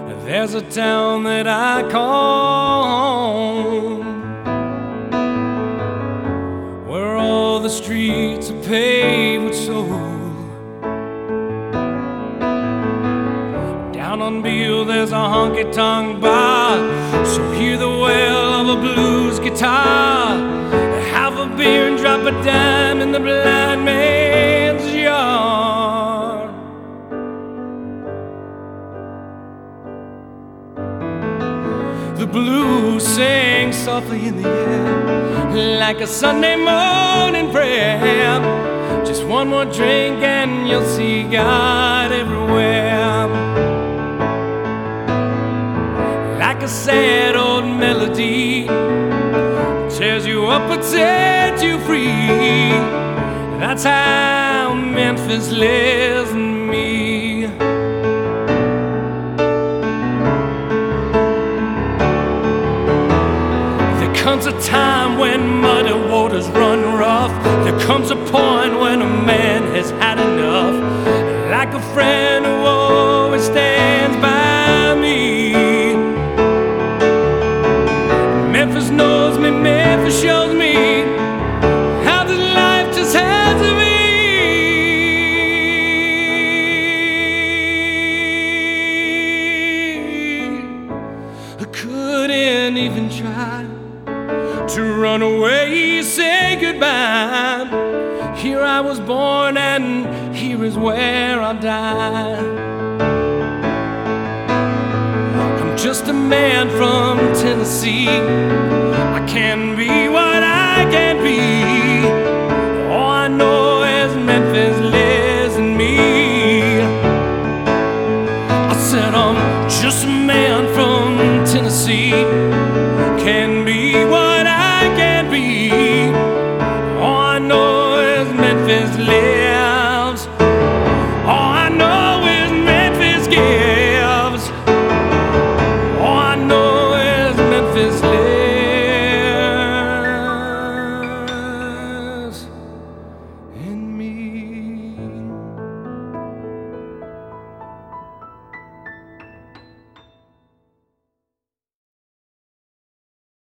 There's a town that I call home, where all the streets are paved with soul. Down on Beale there's a honky-tonk bar, so hear the wail of a blues guitar. Have a beer and drop a dime in the blind man's yard. The blues sing softly in the air, like a Sunday morning prayer. Just one more drink and you'll see God everywhere. Like a sad old melody, tears you up but sets you free. That's how Memphis lives in me. There comes a time when muddy waters run rough. There comes a point when a man has had enough. Like a friend who always stands by me. Memphis knows me, Memphis shows me how this life just has to be. I couldn't even try to run away, say goodbye. Here I was born and here is where I'll die. I'm just a man from Tennessee. I can be what I can be. All I know is Memphis lives in me. I said I'm just a man from Tennessee. Can